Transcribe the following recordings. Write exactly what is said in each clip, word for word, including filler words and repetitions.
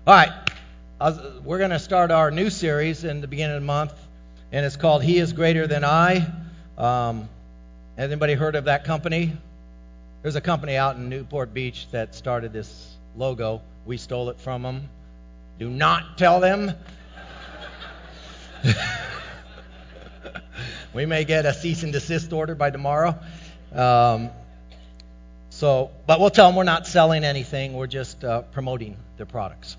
All right, I was- we're going to start our new series in the beginning of the month, and it's called He is Greater Than I. Um, has anybody heard of that company? There's a company out in Newport Beach that started this logo. We stole it from them. Do not tell them. We may get a cease and desist order by tomorrow. Um, so, but we'll tell them we're not selling anything. We're just uh, promoting their products.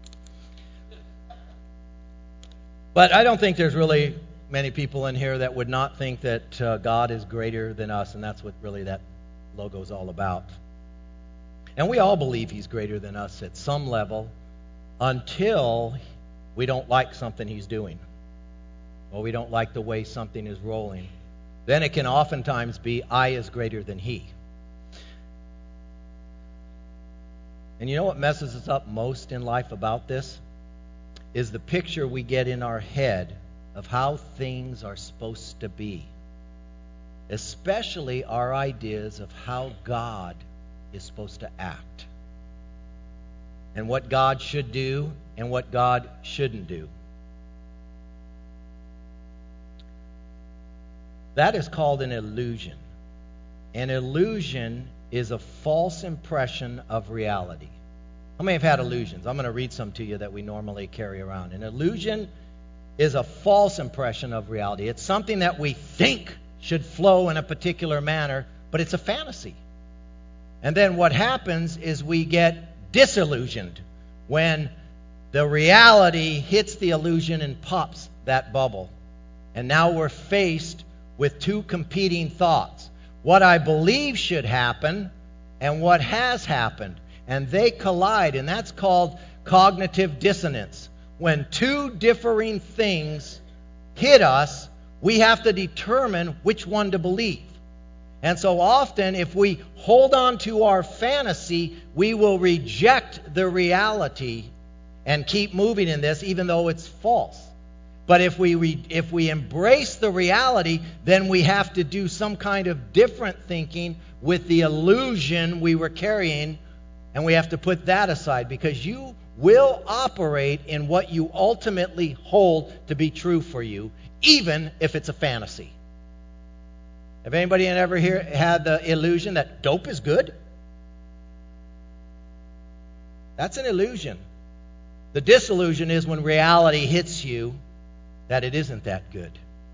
But I don't think there's really many people in here that would not think that uh, God is greater than us, and that's what really that logo is all about. And we all believe He's greater than us at some level until we don't like something He's doing, or we don't like the way something is rolling. Then it can oftentimes be, I is greater than He. And you know what messes us up most in life about this? Is the picture we get in our head of how things are supposed to be. Especially our ideas of how God is supposed to act. And what God should do and what God shouldn't do. That is called an illusion. An illusion is a false impression of reality. How many have had illusions? I'm going to read some to you that we normally carry around. An illusion is a false impression of reality. It's something that we think should flow in a particular manner, but it's a fantasy. And then what happens is we get disillusioned when the reality hits the illusion and pops that bubble. And now we're faced with two competing thoughts. What I believe should happen and what has happened. And they collide, and that's called cognitive dissonance. When two differing things hit us, we have to determine which one to believe. And so often, if we hold on to our fantasy, we will reject the reality and keep moving in this, even though it's false. But if we re- if we embrace the reality, then we have to do some kind of different thinking with the illusion we were carrying. And we have to put that aside, because you will operate in what you ultimately hold to be true for you, even if it's a fantasy. Have anybody ever here had the illusion that dope is good? That's an illusion. The disillusion is when reality hits you that it isn't that good.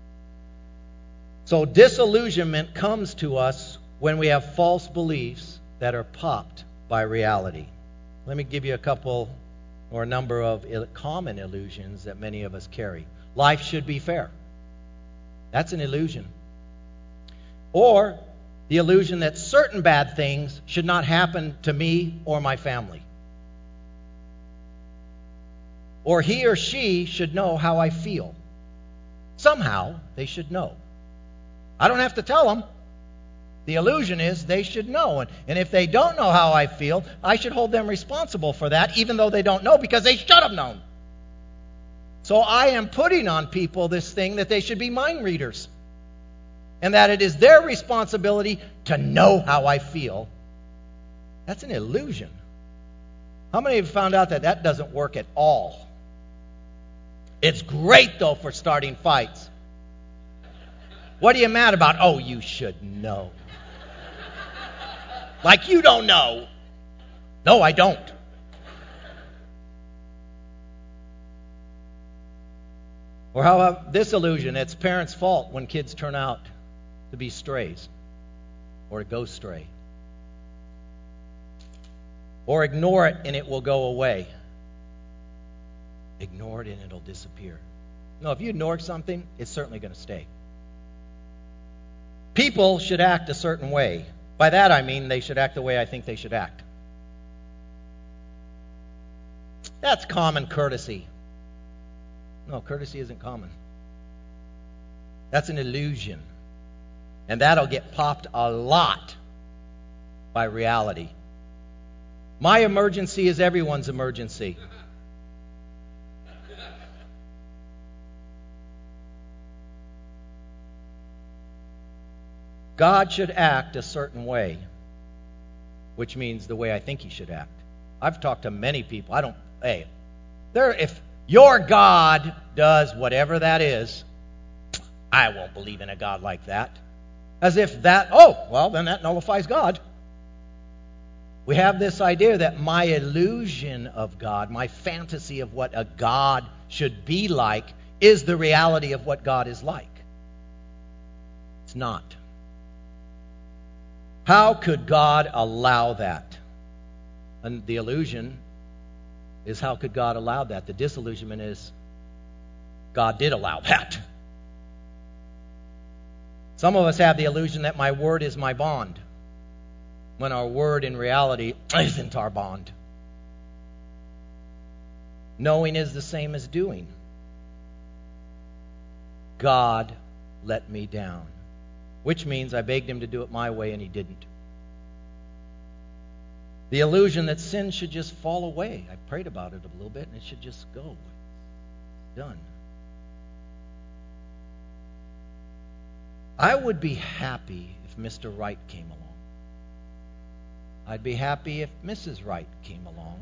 So disillusionment comes to us when we have false beliefs that are popped by reality. Let me give you a couple or a number of il- common illusions that many of us carry. Life should be fair. That's an illusion. Or the illusion that certain bad things should not happen to me or my family. Or he or she should know how I feel. Somehow they should know. I don't have to tell them. The illusion is they should know. And, and if they don't know how I feel, I should hold them responsible for that, even though they don't know, because they should have known. So I am putting on people this thing that they should be mind readers. And that it is their responsibility to know how I feel. That's an illusion. How many of you found out that that doesn't work at all? It's great, though, for starting fights. What are you mad about? Oh, you should know. Like you don't know. No, I don't. Or how about this illusion? It's parents' fault when kids turn out to be strays or to go stray. Or ignore it and it will go away. Ignore it and it'll disappear. No, if you ignore something, it's certainly going to stay. People should act a certain way. By that I mean they should act the way I think they should act. That's common courtesy. No, courtesy isn't common. That's an illusion. And that'll get popped a lot by reality. My emergency is everyone's emergency. God should act a certain way, which means the way I think He should act. I've talked to many people. I don't, hey, There, if your God does whatever that is, I won't believe in a God like that. As if that, oh, well, then that nullifies God. We have this idea that my illusion of God, my fantasy of what a God should be like, is the reality of what God is like. It's not. How could God allow that? And the illusion is, how could God allow that? The disillusionment is, God did allow that. Some of us have the illusion that my word is my bond, when our word in reality isn't our bond. Knowing is the same as doing. God let me down, which means I begged him to do it my way and he didn't. The illusion that sin should just fall away. I prayed about it a little bit and it should just go. Done. I would be happy if Mister Right came along. I'd be happy if Missus Right came along.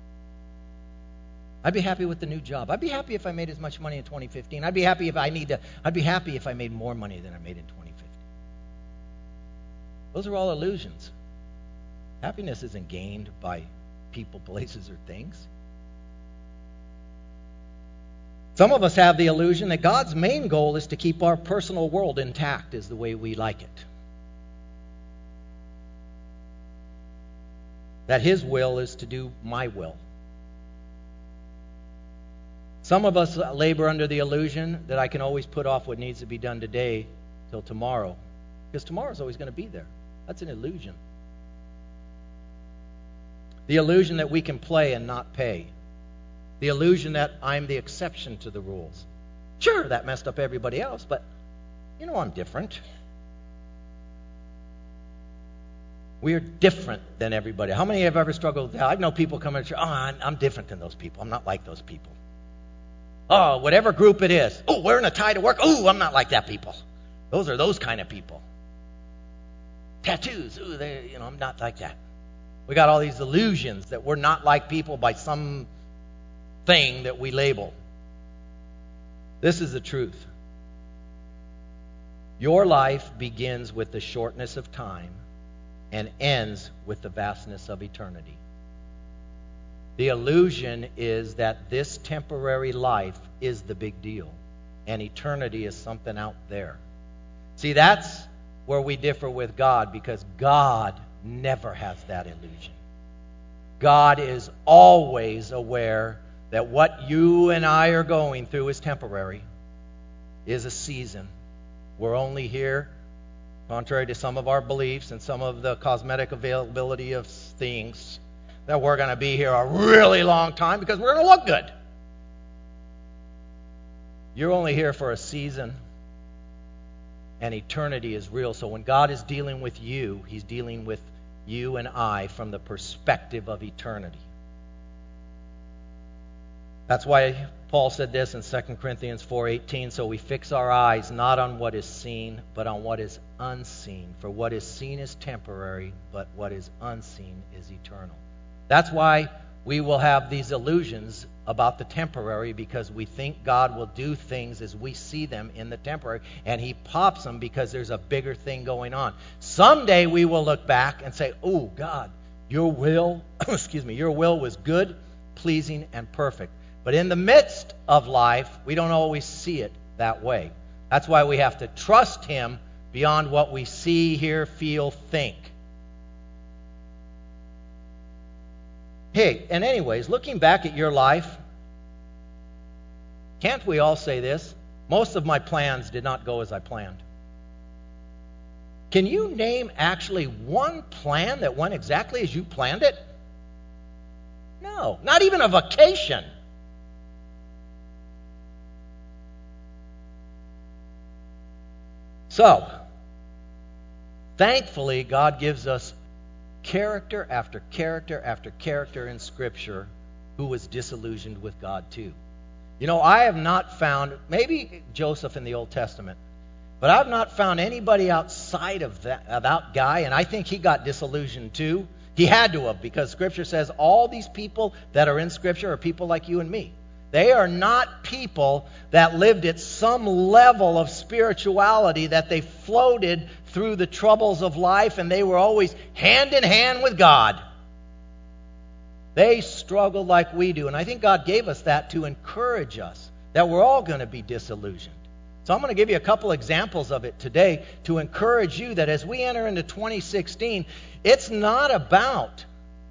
I'd be happy with the new job. I'd be happy if I made as much money in twenty fifteen. I'd be happy if I need to. I'd be happy if I made more money than I made in twenty fifteen. Those are all illusions. Happiness isn't gained by people, places, or things. Some of us have the illusion that God's main goal is to keep our personal world intact as the way we like it. That his will is to do my will. Some of us labor under the illusion that I can always put off what needs to be done today till tomorrow, because tomorrow's always going to be there. That's an illusion. The illusion that we can play and not pay. The illusion that I'm the exception to the rules. Sure, that messed up everybody else, but you know I'm different. We're different than everybody. How many have ever struggled with that? I know people come in and say, oh, I'm, I'm different than those people. I'm not like those people. Oh, whatever group it is. Oh, wearing a tie to work. Oh, I'm not like that people. Those are those kind of people. Tattoos. Oh, they, you know, I'm not like that. We got all these illusions that we're not like people by some thing that we label. This is the truth. Your life begins with the shortness of time and ends with the vastness of eternity. The illusion is that this temporary life is the big deal, and eternity is something out there. See, that's where we differ with God, because God never has that illusion. God is always aware that what you and I are going through is temporary, is a season. We're only here, contrary to some of our beliefs and some of the cosmetic availability of things, that we're going to be here a really long time because we're going to look good. You're only here for a season, and eternity is real. So when God is dealing with you, he's dealing with you and I from the perspective of eternity. That's why Paul said this in Second Corinthians four eighteen, so we fix our eyes not on what is seen, but on what is unseen. For what is seen is temporary, but what is unseen is eternal. That's why we will have these illusions about the temporary, because we think God will do things as we see them in the temporary, and he pops them because there's a bigger thing going on. Someday we will look back and say, oh God, your will, excuse me, your will was good, pleasing, and perfect. But in the midst of life, we don't always see it that way. That's why we have to trust him beyond what we see, hear, feel, think. Hey, and anyways, looking back at your life, can't we all say this? Most of my plans did not go as I planned. Can you name actually one plan that went exactly as you planned it? No, not even a vacation. So, thankfully, God gives us character after character after character in Scripture who was disillusioned with God too. You know, I have not found, maybe Joseph in the Old Testament, but I've not found anybody outside of that, of that guy, and I think he got disillusioned too. He had to have, because Scripture says all these people that are in Scripture are people like you and me. They are not people that lived at some level of spirituality, that they floated through the troubles of life and they were always hand in hand with God. They struggled like we do. And I think God gave us that to encourage us, that we're all going to be disillusioned. So I'm going to give you a couple examples of it today to encourage you that as we enter into twenty sixteen, it's not about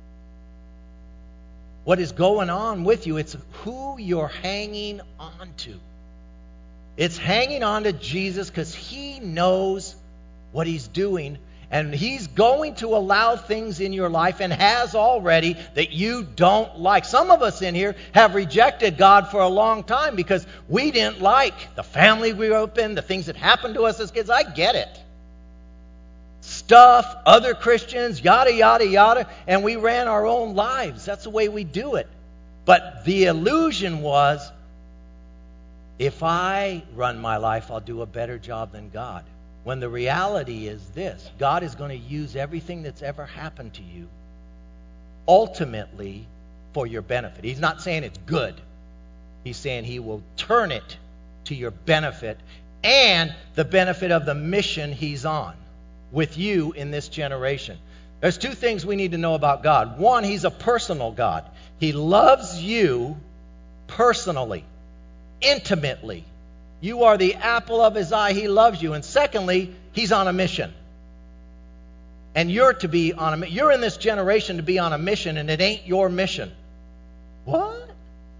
what is going on with you. It's who you're hanging on to. It's hanging on to Jesus because He knows what He's doing. And He's going to allow things in your life, and has already, that you don't like. Some of us in here have rejected God for a long time because we didn't like the family we grew up in, the things that happened to us as kids. I get it. Stuff, other Christians, yada, yada, yada. And we ran our own lives. That's the way we do it. But the illusion was, if I run my life, I'll do a better job than God. When the reality is this: God is going to use everything that's ever happened to you ultimately for your benefit. He's not saying it's good. He's saying He will turn it to your benefit and the benefit of the mission He's on with you in this generation. There's two things we need to know about God. One, He's a personal God. He loves you personally, intimately. You are the apple of His eye. He loves you. And secondly, He's on a mission. And you're to be on a you're in this generation to be on a mission, and it ain't your mission. What?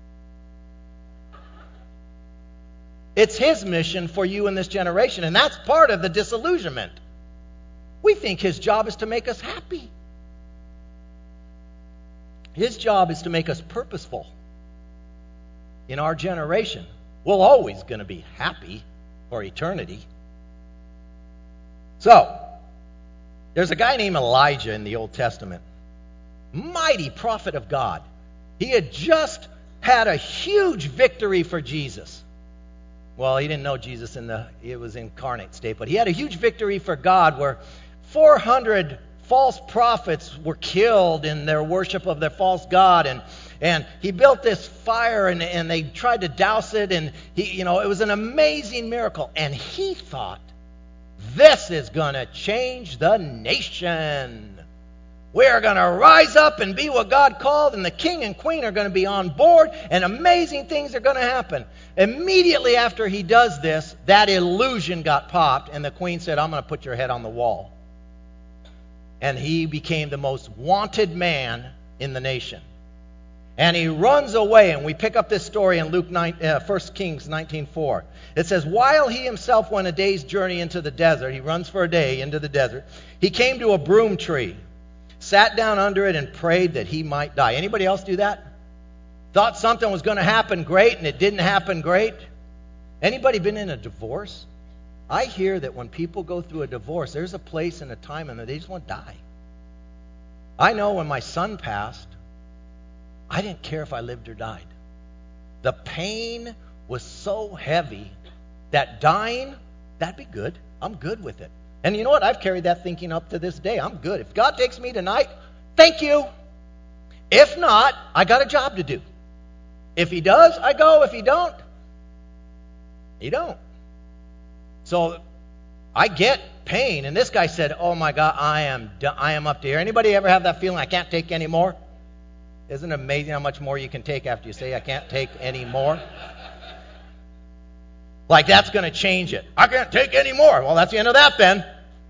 It's His mission for you in this generation, and that's part of the disillusionment. We think His job is to make us happy. His job is to make us purposeful. In our generation, we're always going to be happy for eternity. So, there's a guy named Elijah in the Old Testament. Mighty prophet of God. He had just had a huge victory for Jesus. Well, he didn't know Jesus in the it was incarnate state, but he had a huge victory for God where four hundred false prophets were killed in their worship of their false god, and and he built this fire, and, and they tried to douse it, and he you know it was an amazing miracle, and he thought, this is going to change the nation. We're going to rise up and be what God called, and the king and queen are going to be on board, and amazing things are going to happen. Immediately after he does this, that illusion got popped, and the queen said, I'm going to put your head on the wall. And he became the most wanted man in the nation. And he runs away, and we pick up this story in Luke nine, uh, First Kings nineteen four. It says, while he himself went a day's journey into the desert, he runs for a day into the desert, he came to a broom tree, sat down under it, and prayed that he might die. Anybody else do that? Thought something was going to happen great, and it didn't happen great? Anybody been in a divorce? I hear that when people go through a divorce, there's a place and a time and they just want to die. I know when my son passed, I didn't care if I lived or died. The pain was so heavy that dying, that'd be good. I'm good with it. And you know what? I've carried that thinking up to this day. I'm good. If God takes me tonight, thank you. If not, I got a job to do. If He does, I go. If He don't, He don't. So I get pain. And this guy said, oh my God, I am I am up to here. Anybody ever have that feeling, I can't take any more? Isn't it amazing how much more you can take after you say, I can't take any more? Like that's going to change it. I can't take any more. Well, that's the end of that then.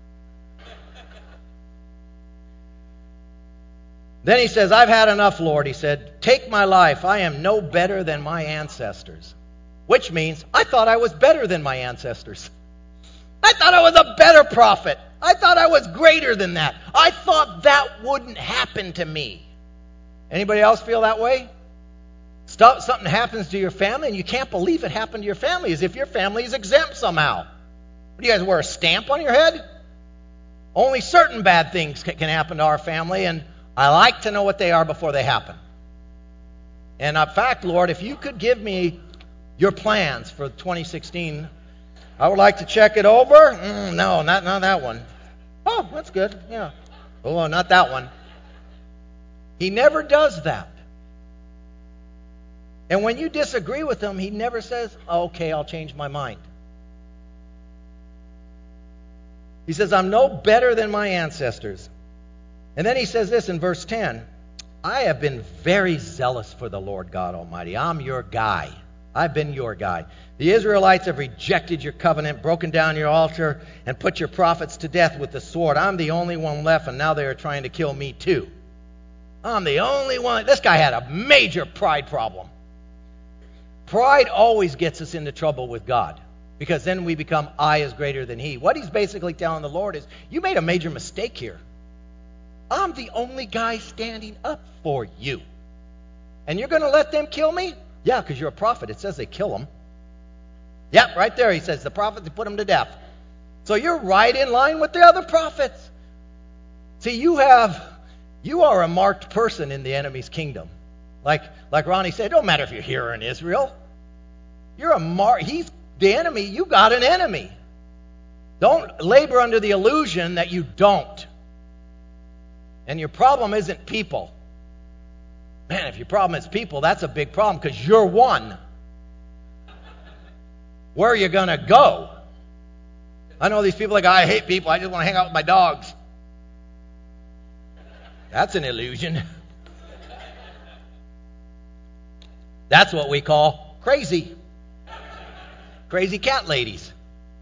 Then he says, I've had enough, Lord. He said, take my life. I am no better than my ancestors. Which means, I thought I was better than my ancestors. I thought I was a better prophet. I thought I was greater than that. I thought that wouldn't happen to me. Anybody else feel that way? Stuff, something happens to your family and you can't believe it happened to your family, as if your family is exempt somehow. What, do you guys wear a stamp on your head? Only certain bad things can happen to our family, and I like to know what they are before they happen. And in fact, Lord, if you could give me your plans for twenty sixteen, I would like to check it over. Mm, no, not, not that one. Oh, that's good. Yeah. Oh, not that one. He never does that. And when you disagree with him, he never says, okay, I'll change my mind. He says, I'm no better than my ancestors. And then he says this in verse ten, I have been very zealous for the Lord God Almighty. I'm your guy. I've been your guy. The Israelites have rejected your covenant, broken down your altar, and put your prophets to death with the sword. I'm the only one left, and now they are trying to kill me too. I'm the only one. This guy had a major pride problem. Pride always gets us into trouble with God, because then we become I is greater than he. What he's basically telling the Lord is, you made a major mistake here. I'm the only guy standing up for you. And you're going to let them kill me? Yeah, because you're a prophet. It says they kill them. Yep, right there he says the prophet, they put them to death. So you're right in line with the other prophets. See, you have, you are a marked person in the enemy's kingdom. Like, like Ronnie said, it don't matter if you're here or in Israel. You're a mark. He's the enemy. You got an enemy. Don't labor under the illusion that you don't. And your problem isn't people. Man, if your problem is people, that's a big problem because you're one. Where are you going to go? I know these people like, I hate people. I just want to hang out with my dogs. That's an illusion. That's what we call crazy. Crazy cat ladies.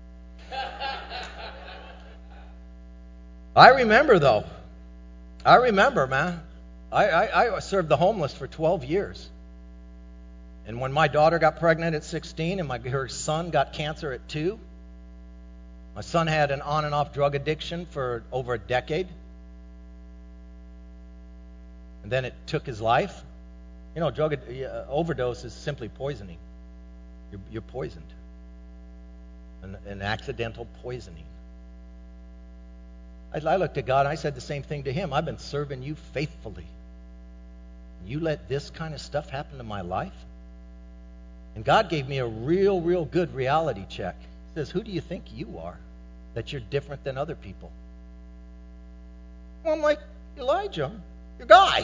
I remember, though. I remember, man. I, I, I served the homeless for twelve years. And when my daughter got pregnant at sixteen and my, her son got cancer at two, my son had an on and off drug addiction for over a decade. And then it took his life. You know, drug uh, overdose is simply poisoning. You're, you're poisoned. An, an accidental poisoning. I, I looked at God and I said the same thing to him. I've been serving you faithfully. You let this kind of stuff happen to my life? And God gave me a real, real good reality check. He says, who do you think you are that you're different than other people? Well, I'm like, Elijah, your guy.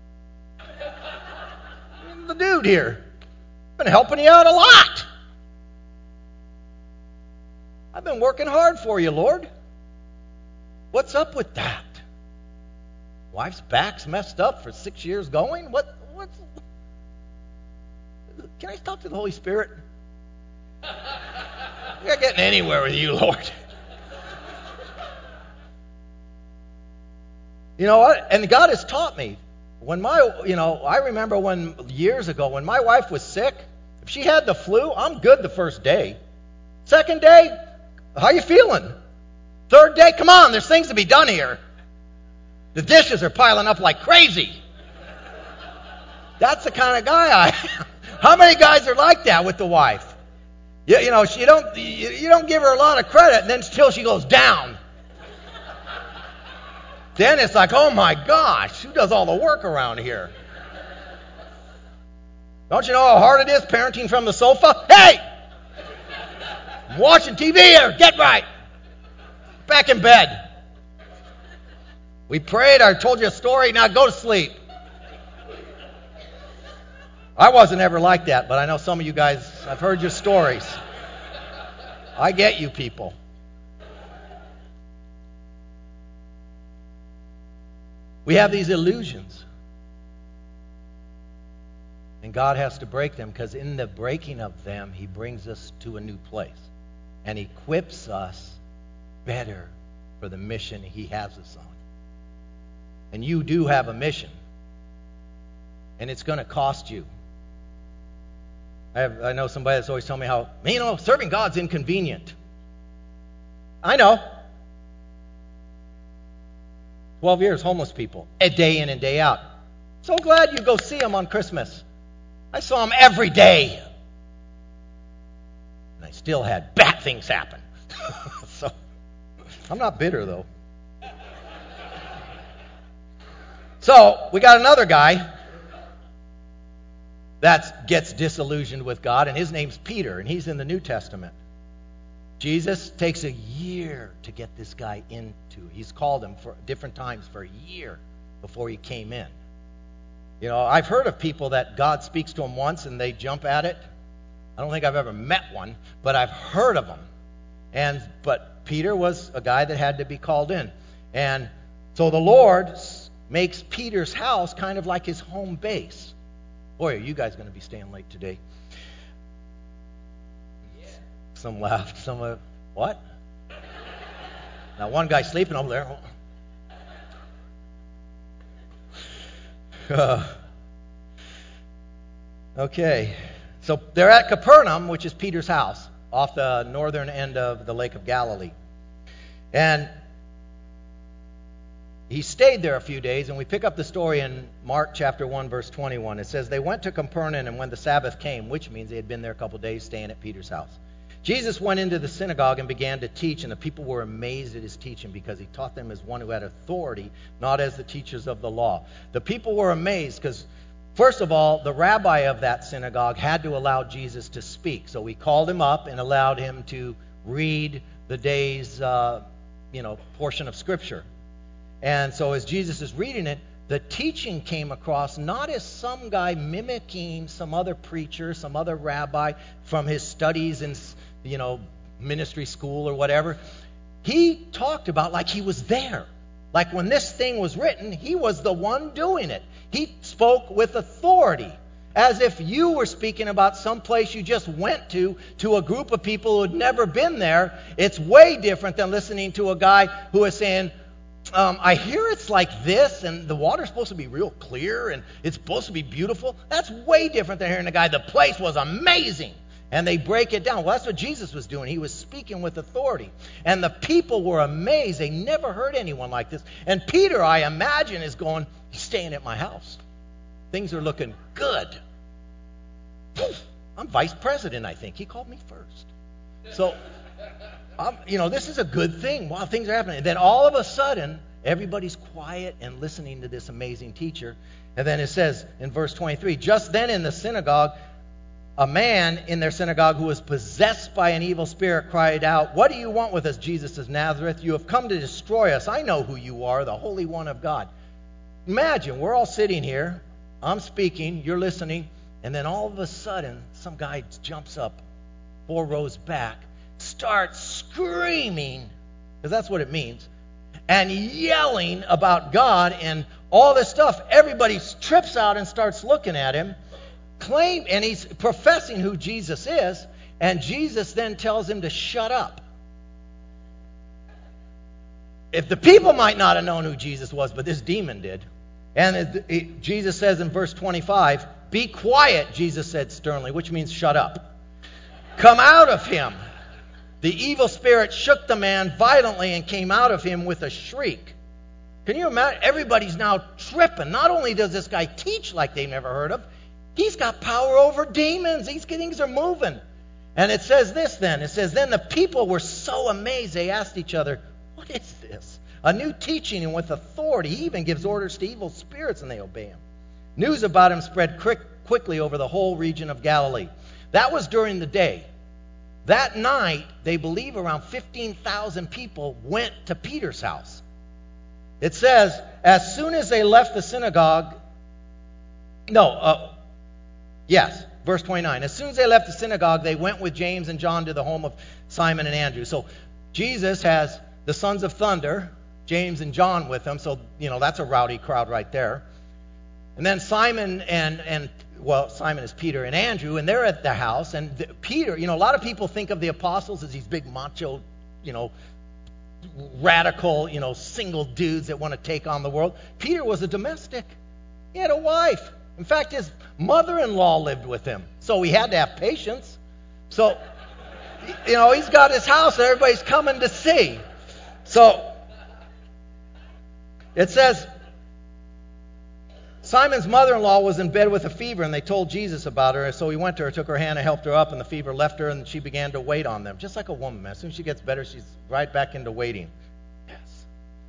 I'm the dude here. Been helping you out a lot. I've been working hard for you, Lord. What's up with that? Wife's back's messed up for six years going? What? What's? Can I talk to the Holy Spirit? We're not getting anywhere with you, Lord. You know what? And God has taught me. When my, you know, I remember when years ago when my wife was sick, if she had the flu, I'm good the first day. Second day, how you feeling? Third day, come on, there's things to be done here. The dishes are piling up like crazy. That's the kind of guy I am. How many guys are like that with the wife? You, you know, you don't you, you don't give her a lot of credit, and then until she goes down. Then it's like, oh my gosh, who does all the work around here? Don't you know how hard it is parenting from the sofa? Hey! I'm watching T V here. Get right. Back in bed. We prayed. I told you a story. Now go to sleep. I wasn't ever like that, but I know some of you guys, I've heard your stories. I get you people. We have these illusions. And God has to break them because in the breaking of them, He brings us to a new place and equips us better for the mission He has us on. And you do have a mission. And it's going to cost you. I, have, I know somebody that's always telling me how, you know, serving God's inconvenient. I know. Twelve years, homeless people, a day in and day out. So glad you go see them on Christmas. I saw them every day. And I still had bad things happen. So, I'm not bitter, though. So, we got another guy that gets disillusioned with God, and his name's Peter, and he's in the New Testament. Jesus takes a year to get this guy into. He's called him for different times for a year before he came in. You know, I've heard of people that God speaks to them once and they jump at it. I don't think I've ever met one, but I've heard of them. And but Peter was a guy that had to be called in. And so the Lord makes Peter's house kind of like his home base. Boy, are you guys going to be staying late today? Yeah. Some laughed, some uh, what? Now one guy sleeping over there. Uh, okay, so they're at Capernaum, which is Peter's house, off the northern end of the Lake of Galilee. And he stayed there a few days, and we pick up the story in Mark chapter one, verse twenty-one. It says, they went to Capernaum, and when the Sabbath came, which means they had been there a couple of days staying at Peter's house, Jesus went into the synagogue and began to teach, and the people were amazed at his teaching because he taught them as one who had authority, not as the teachers of the law. The people were amazed because, first of all, the rabbi of that synagogue had to allow Jesus to speak. So he called him up and allowed him to read the day's uh, you know, portion of Scripture. And so as Jesus is reading it, the teaching came across not as some guy mimicking some other preacher, some other rabbi from his studies in, you know, ministry school or whatever. He talked about like he was there. Like when this thing was written, he was the one doing it. He spoke with authority, as if you were speaking about some place you just went to, to a group of people who had never been there. It's way different than listening to a guy who is saying, Um, I hear it's like this, and the water's supposed to be real clear, and it's supposed to be beautiful. That's way different than hearing a guy, the place was amazing. And they break it down. Well, that's what Jesus was doing. He was speaking with authority. And the people were amazed. They never heard anyone like this. And Peter, I imagine, is going, he's staying at my house. Things are looking good. I'm vice president, I think. He called me first. So... Um, you know, this is a good thing. Wow, things are happening. And then all of a sudden, everybody's quiet and listening to this amazing teacher. And then it says in verse twenty-three, just then in the synagogue, a man in their synagogue who was possessed by an evil spirit cried out, what do you want with us, Jesus of Nazareth? You have come to destroy us. I know who you are, the Holy One of God. Imagine, we're all sitting here. I'm speaking, you're listening. And then all of a sudden, some guy jumps up four rows back, starts screaming, because that's what it means, and yelling about God and all this stuff. Everybody trips out and starts looking at him, claim, and he's professing who Jesus is, and Jesus then tells him to shut up. If the people might not have known who Jesus was, but this demon did. And it, it, Jesus says in verse twenty-five, be quiet, Jesus said sternly, which means shut up. Come out of him. The evil spirit shook the man violently and came out of him with a shriek. Can you imagine? Everybody's now tripping. Not only does this guy teach like they've never heard of, he's got power over demons. These things are moving. And it says this then. It says, then the people were so amazed they asked each other, what is this? A new teaching and with authority. He even gives orders to evil spirits and they obey him. News about him spread quick, quickly over the whole region of Galilee. That was during the day. That night, they believe around fifteen thousand people went to Peter's house. It says, as soon as they left the synagogue, no, uh, yes, verse twenty-nine. As soon as they left the synagogue, they went with James and John to the home of Simon and Andrew. So Jesus has the sons of thunder, James and John with him. So, you know, that's a rowdy crowd right there. And then Simon and, and well, Simon is Peter and Andrew, and they're at the house. And the, Peter, you know, a lot of people think of the apostles as these big macho, you know, radical, you know, single dudes that want to take on the world. Peter was a domestic. He had a wife. In fact, his mother-in-law lived with him. So he had to have patience. So, you know, he's got his house that everybody's coming to see. So, it says, Simon's mother-in-law was in bed with a fever, and they told Jesus about her. So he went to her, took her hand, and helped her up, and the fever left her, and she began to wait on them. Just like a woman, man. As soon as she gets better, she's right back into waiting. Yes.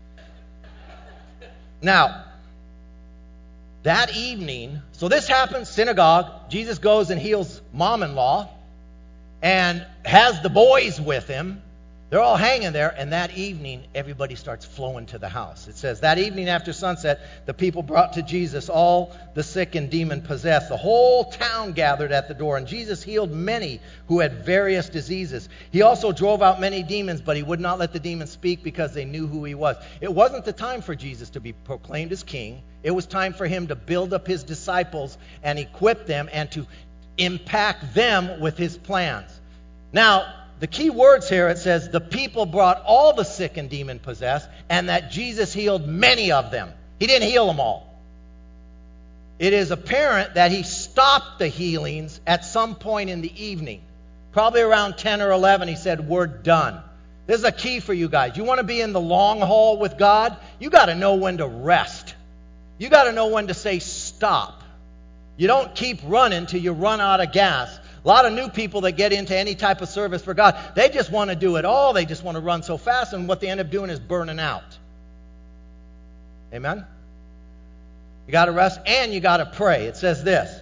Now, that evening, so this happens, synagogue. Jesus goes and heals mom-in-law and has the boys with him. They're all hanging there, and that evening, everybody starts flowing to the house. It says, that evening after sunset, the people brought to Jesus all the sick and demon-possessed. The whole town gathered at the door, and Jesus healed many who had various diseases. He also drove out many demons, but he would not let the demons speak because they knew who he was. It wasn't the time for Jesus to be proclaimed as king. It was time for him to build up his disciples and equip them and to impact them with his plans. Now, the key words here, it says, the people brought all the sick and demon-possessed, and that Jesus healed many of them. He didn't heal them all. It is apparent that he stopped the healings at some point in the evening. Probably around ten or eleven, he said, we're done. This is a key for you guys. You want to be in the long haul with God? You got to know when to rest. You got to know when to say stop. You don't keep running till you run out of gas. A lot of new people that get into any type of service for God, they just want to do it all. They just want to run so fast, and what they end up doing is burning out. Amen? You got to rest, and you got to pray. It says this.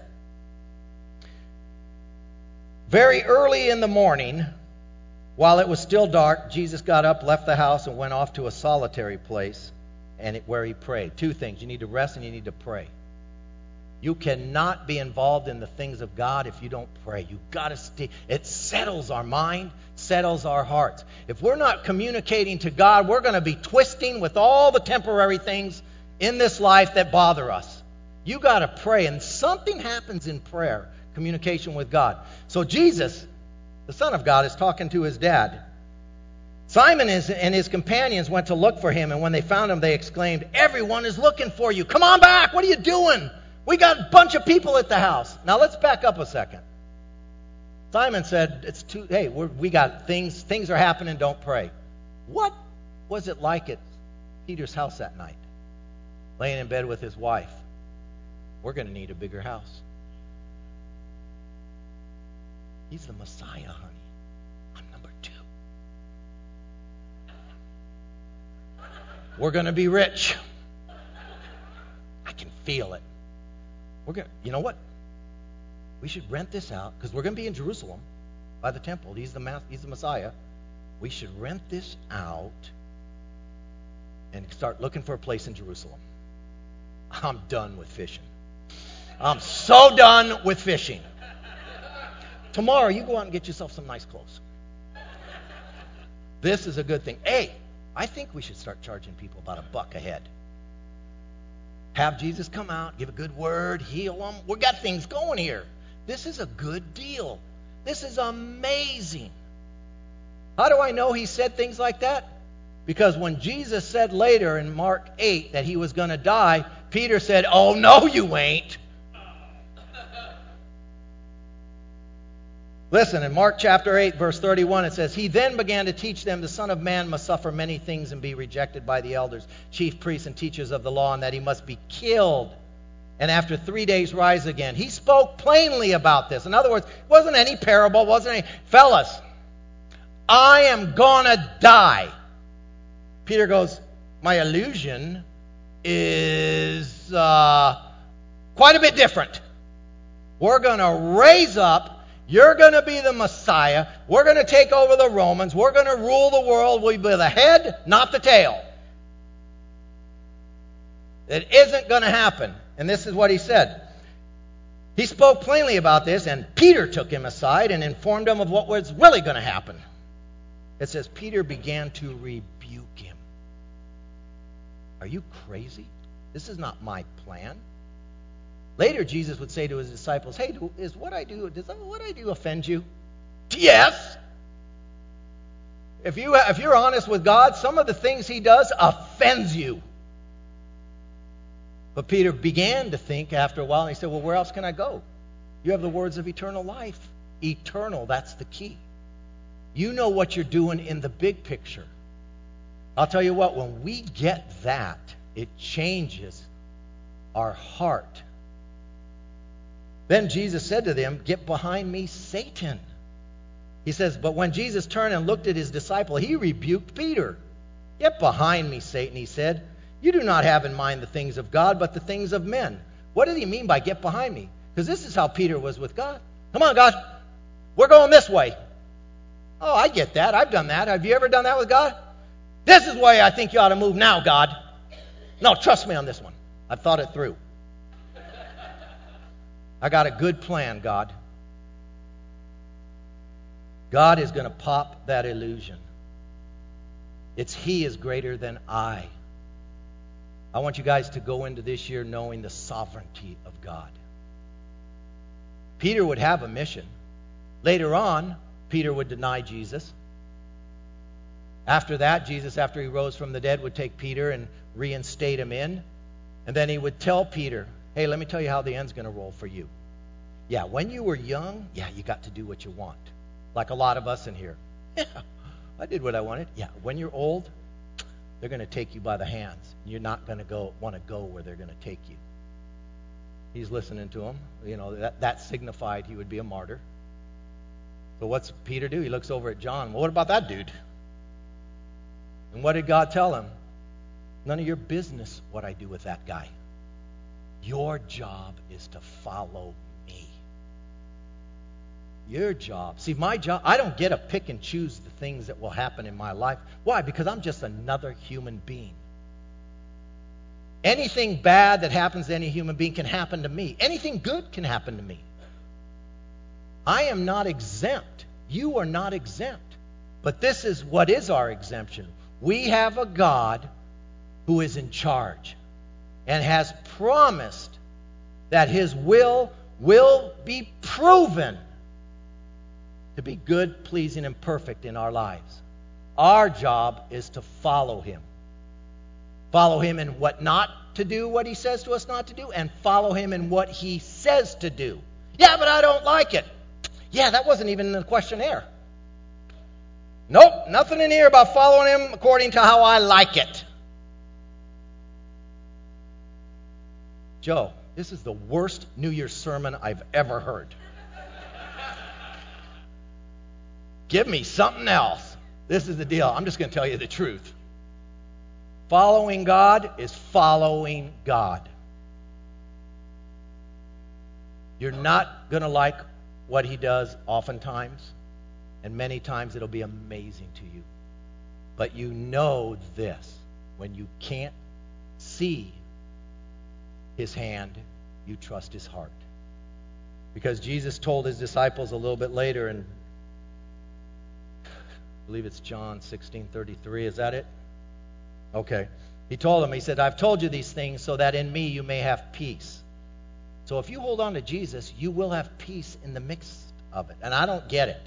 Very early in the morning, while it was still dark, Jesus got up, left the house, and went off to a solitary place and it, where he prayed. Two things. You need to rest and you need to pray. You cannot be involved in the things of God if you don't pray. You've got to stay. It settles our mind, settles our hearts. If we're not communicating to God, we're going to be twisting with all the temporary things in this life that bother us. You got to pray, and something happens in prayer, communication with God. So Jesus, the Son of God, is talking to his dad. Simon and his companions went to look for him, and when they found him, they exclaimed, "Everyone is looking for you. Come on back. What are you doing? We got a bunch of people at the house." Now let's back up a second. Simon said, "It's too. Hey, we're, we got things. Things are happening. Don't pray." What was it like at Peter's house that night? Laying in bed with his wife. We're going to need a bigger house. He's the Messiah, honey. I'm number two. We're going to be rich. I can feel it. We're going. You know what? We should rent this out because we're going to be in Jerusalem by the temple. He's the mas- He's the Messiah. We should rent this out and start looking for a place in Jerusalem. I'm done with fishing. I'm so done with fishing. Tomorrow, you go out and get yourself some nice clothes. This is a good thing. Hey, I think we should start charging people about a buck a head. Have Jesus come out, give a good word, heal them. We've got things going here. This is a good deal. This is amazing. How do I know he said things like that? Because when Jesus said later in Mark eight that he was going to die, Peter said, "Oh, no, you ain't." Listen, in Mark chapter eight, verse thirty-one, it says, "He then began to teach them the Son of Man must suffer many things and be rejected by the elders, chief priests, and teachers of the law, and that he must be killed, and after three days rise again." He spoke plainly about this. In other words, it wasn't any parable, wasn't any, fellas, I am gonna die. Peter goes, my illusion is uh, quite a bit different. We're gonna raise up. You're going to be the Messiah. We're going to take over the Romans. We're going to rule the world. We'll be the head, not the tail. It isn't going to happen. And this is what he said. He spoke plainly about this, and Peter took him aside and informed him of what was really going to happen. It says, Peter began to rebuke him. Are you crazy? This is not my plan. Later, Jesus would say to his disciples, "Hey, is what I do, does what I do offend you?" Yes. If you if you're honest with God, some of the things he does offends you. But Peter began to think after a while, and he said, "Well, where else can I go? You have the words of eternal life. Eternal, that's the key. You know what you're doing in the big picture." I'll tell you what, when we get that, it changes our heart. Then Jesus said to them, "Get behind me, Satan." He says, but when Jesus turned and looked at his disciple, he rebuked Peter. "Get behind me, Satan," he said. "You do not have in mind the things of God, but the things of men." What did he mean by get behind me? Because this is how Peter was with God. Come on, God. We're going this way. Oh, I get that. I've done that. Have you ever done that with God? This is why I think you ought to move now, God. No, trust me on this one. I've thought it through. I got a good plan, God. God is going to pop that illusion. It's He is greater than I. I want you guys to go into this year knowing the sovereignty of God. Peter would have a mission. Later on, Peter would deny Jesus. After that, Jesus, after he rose from the dead, would take Peter and reinstate him in. And then he would tell Peter, hey, let me tell you how the end's going to roll for you. Yeah, when you were young, yeah, you got to do what you want. Like a lot of us in here. Yeah, I did what I wanted. Yeah, when you're old, they're going to take you by the hands. You're not going to go want to go where they're going to take you. He's listening to him. You know, that, that signified he would be a martyr. So what's Peter do? He looks over at John. Well, what about that dude? And what did God tell him? None of your business what I do with that guy. Your job is to follow me. Your job. See, my job, I don't get to pick and choose the things that will happen in my life. Why? Because I'm just another human being. Anything bad that happens to any human being can happen to me. Anything good can happen to me. I am not exempt. You are not exempt. But this is what is our exemption. We have a God who is in charge and has promised that His will will be proven to be good, pleasing, and perfect in our lives. Our job is to follow Him. Follow Him in what not to do, what He says to us not to do, and follow Him in what He says to do. Yeah, but I don't like it. Yeah, that wasn't even in the questionnaire. Nope, nothing in here about following Him according to how I like it. Joe, this is the worst New Year's sermon I've ever heard. Give me something else. This is the deal. I'm just going to tell you the truth. Following God is following God. You're not going to like what He does oftentimes, and many times it'll be amazing to you. But you know this. When you can't see His hand, you trust His heart. Because Jesus told His disciples a little bit later, and I believe it's John sixteen thirty-three. Is that it? Okay. He told them, He said, I've told you these things so that in me you may have peace. So if you hold on to Jesus, you will have peace in the midst of it. And I don't get it.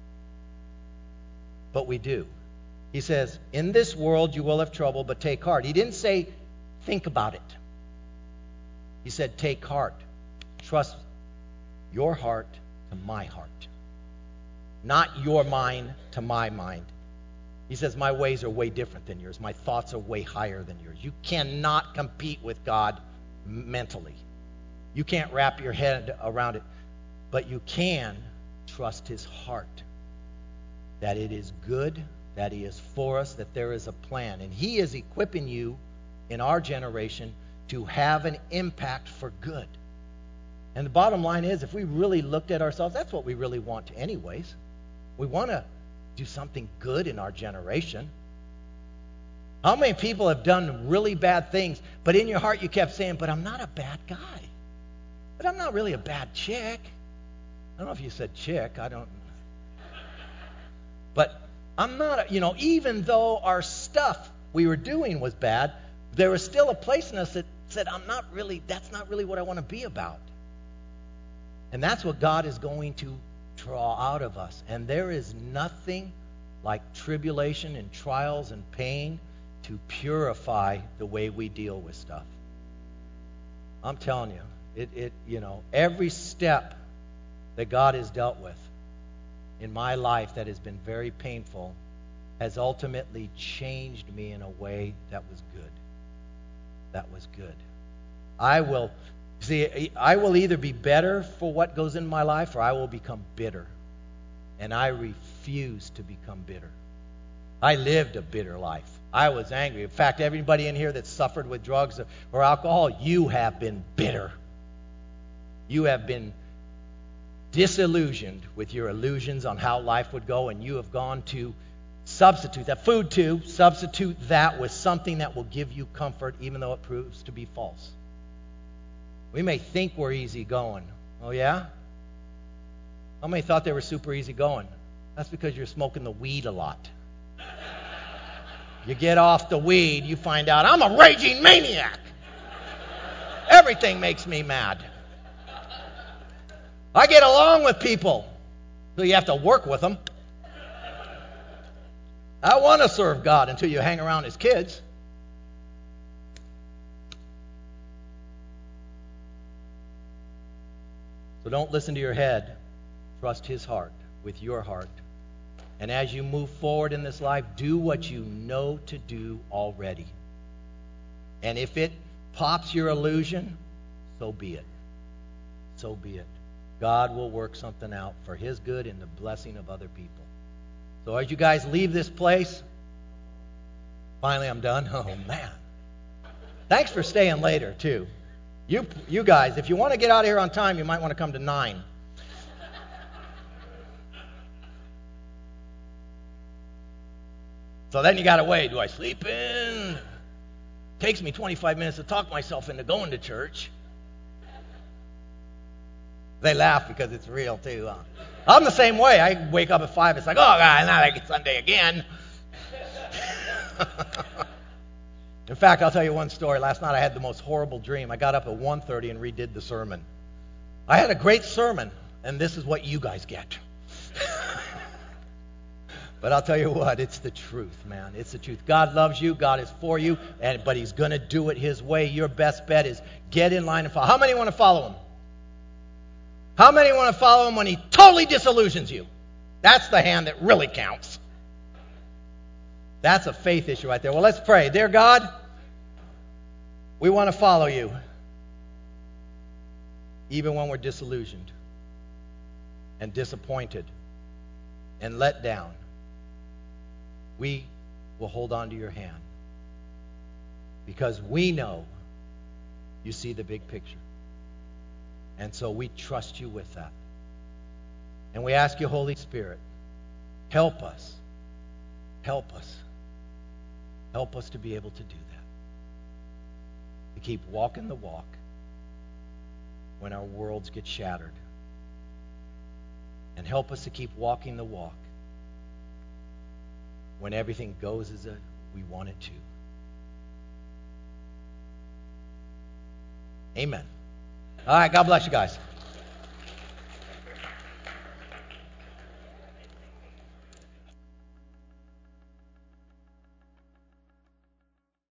But we do. He says, in this world you will have trouble, but take heart. He didn't say, think about it. He said, take heart. Trust your heart to my heart. Not your mind to my mind. He says, my ways are way different than yours. My thoughts are way higher than yours. You cannot compete with God mentally. You can't wrap your head around it. But you can trust His heart. That it is good, that He is for us, that there is a plan. And He is equipping you in our generation to have an impact for good. And the bottom line is, if we really looked at ourselves, that's what we really want anyways. We want to do something good in our generation. How many people have done really bad things, but in your heart you kept saying, but I'm not a bad guy. But I'm not really a bad chick. I don't know if you said chick. I don't. But I'm not, you know, even though our stuff we were doing was bad, there was still a place in us that said, I'm not really, that's not really what I want to be about. And that's what God is going to draw out of us. And there is nothing like tribulation and trials and pain to purify the way we deal with stuff. I'm telling you, it, it, you know, every step that God has dealt with in my life that has been very painful has ultimately changed me in a way that was good. That was good. I will, see, I will either be better for what goes in my life or I will become bitter. And I refuse to become bitter. I lived a bitter life. I was angry. In fact, everybody in here that suffered with drugs or alcohol, you have been bitter. You have been disillusioned with your illusions on how life would go, and you have gone to substitute that food too, substitute that with something that will give you comfort, even though it proves to be false. We may think we're easy going. Oh, yeah? How many thought they were super easy going? That's because you're smoking the weed a lot. You get off the weed, you find out, I'm a raging maniac. Everything makes me mad. I get along with people, so you have to work with them. I want to serve God until you hang around His kids. So don't listen to your head. Trust His heart with your heart. And as you move forward in this life, do what you know to do already. And if it pops your illusion, so be it. So be it. God will work something out for His good and the blessing of other people. So as you guys leave this place, finally I'm done. Oh, man. Thanks for staying later, too. You, you guys, if you want to get out of here on time, you might want to come to nine. So then you got to wait. Do I sleep in? Takes me twenty-five minutes to talk myself into going to church. They laugh because it's real, too. Huh? I'm the same way. I wake up at five. It's like, oh, God, now it's Sunday again. In fact, I'll tell you one story. Last night I had the most horrible dream. I got up at one thirty and redid the sermon. I had a great sermon, and this is what you guys get. But I'll tell you what, it's the truth, man. It's the truth. God loves you. God is for you, and but He's going to do it His way. Your best bet is get in line and follow. How many want to follow Him? How many want to follow Him when He totally disillusions you? That's the hand that really counts. That's a faith issue right there. Well, let's pray. Dear God, we want to follow You, even when we're disillusioned and disappointed and let down. We will hold on to Your hand because we know You see the big picture. And so we trust You with that. And we ask You, Holy Spirit, help us. Help us. Help us to be able to do that. To keep walking the walk when our worlds get shattered. And help us to keep walking the walk when everything goes as we want it to. Amen. All right, God bless you guys.